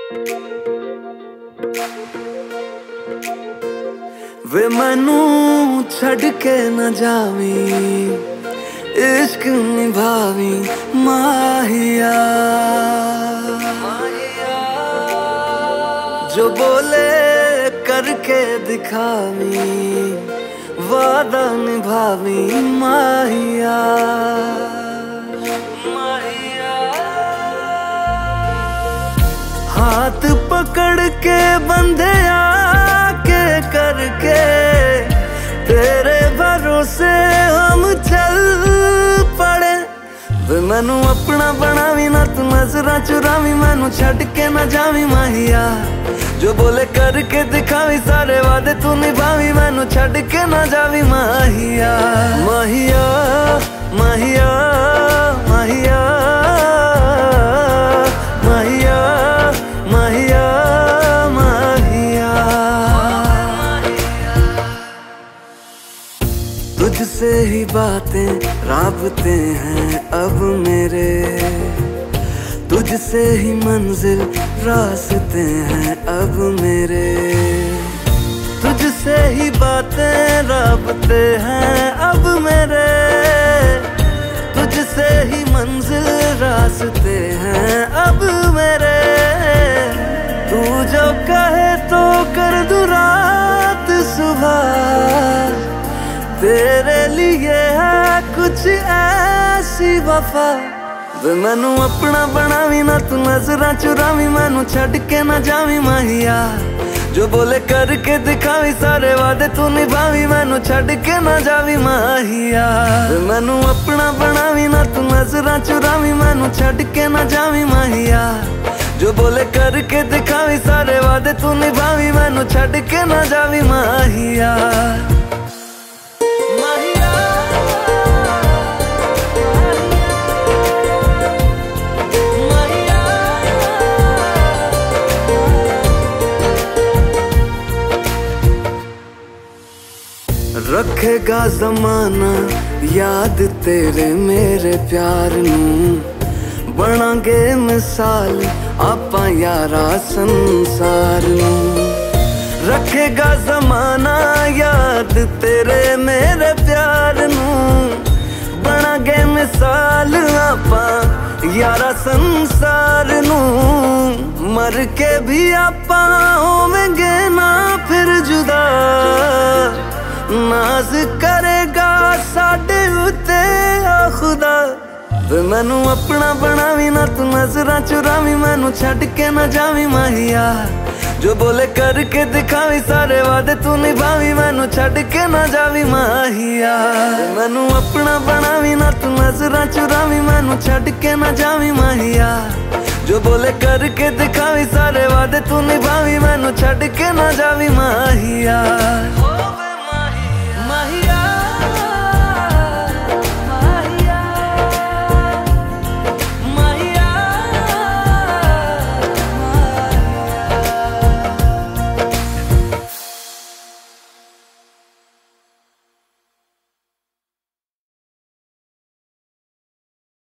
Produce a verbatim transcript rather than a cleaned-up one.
वे मैनू छड़ के न जावी, इश्क निभावी माहिया। जो बोले करके दिखावी, वादा निभावी माहिया। हाथ पकड़ के बंधे आके करके, तेरे भरोसे हम चल पड़े। वे मैनू अपना बनावी ना तू नजरा चुरावी, मैनू छड़ के ना जावी माहिया। जो बोले करके दिखावी, सारे वादे तू निभावी, मैनू छड़ के ना जावी माहिया। माहिया माहिया माहिया माहिया माहिया माहिया। तुझसे ही बातें राबते हैं अब मेरे, तुझसे ही मंजिल रास्ते हैं अब मेरे। तुझसे ही बातें राबते हैं अब मेरे, तुझसे ही मंजिल रास्ते हैं अब मेरे। तू जो कहे तो कर दूं रात सुबह, तेरे लिए है कुछ ऐसी वफा। वे मैनू अपना बनावी ना तू नजरा चुरावी, मैनू छड़ के ना जावी माहिया। जो बोले करके दिखावी, सारे वादे तू निभावी, मैनू छड़ के ना जावी माहिया। वे मैनू अपना बनावी ना तू नजरा चुरावी, मैनू छड़ के ना जावी माहिया। जो बोले करके दिखावी, सारे वादे तू निभावी, मैनू छड़ के ना जावी माहिया। रखेगा जमाना याद तेरे मेरे प्यार नू, बनांगे मिसाल आपां यारा संसार नू। रखेगा जमाना याद तेरे मेरे प्यार नू, बनांगे मिसाल आपां यारा संसार नू। मर के भी आपां होवेंगे ना फिर जुदा, नाज करेगा साडे उत्ते आ खुदा। वे मैनू अपना बनावी ना तू नजरा चुरावी, मैनू छड़ के ना जावी माहिया। जो बोले करके दिखावी, सारे वादे तू निभावी, मैनू छड़ के ना जावी माहिया। मैनू अपना बनावी ना तू नजरा चुरावी, मैनू छड़ के ना जावी माहिया। जो बोले करके दिखावी, सारे वादे तू निभावी, मैनू छड़ के ना जावी माहिया।